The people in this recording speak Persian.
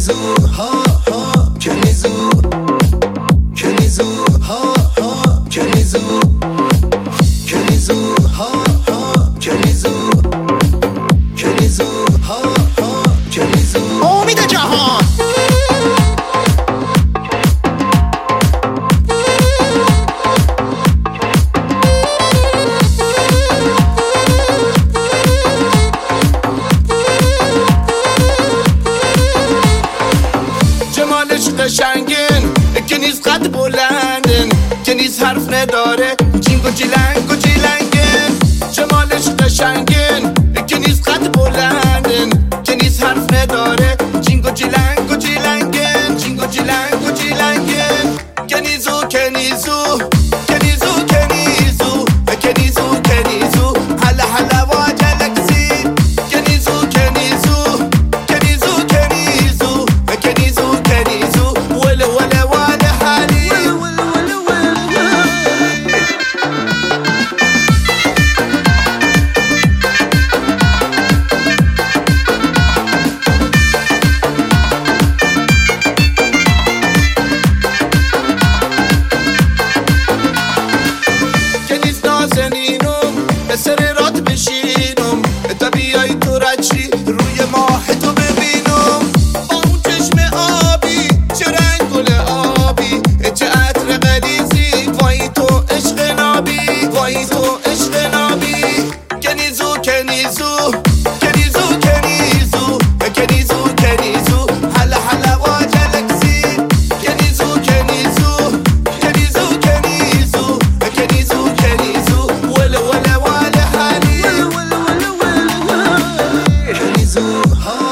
کنیزو ها ها کنیزو کنیزو ها ها کنیزو کنیزو ها ها کنیزو کنیزو ها ها کنیزو امید جهان جمالش قشنگن که نیست قد بلندن که نیست حرف نداره جینگ و جیلنگ و جیلنگن جمالش قشنگن که نیست قد بلندن که نیست حرف نداره جینگ و جیلنگ و جیلنگن جینگ و جیلنگ و جیلنگن کنیزو کنیزو کنیزو کنیزو کنیزو کنیزو هلا هلا واجلکسی کنیزو کنیزو کنیزو کنیزو کنیزو کنیزو ولا ولا ولا حالي کنیز نازنینم سر رات بشینم تا بیای تو رچی روی ماه تو ببینم با اون چشم آبی چه رنگ گل آبی چه عطر غلیظی وای تو عشق نابی وای تو عشق نابی کنیزو کنیزو کنیزو کنیزو کنیزو کنیزو هلا هلا واجلکسی کنیزو کنیزو کنیزو کنیزو کنیزو کنیزو ولا ولا ولا حالي کنیزو ها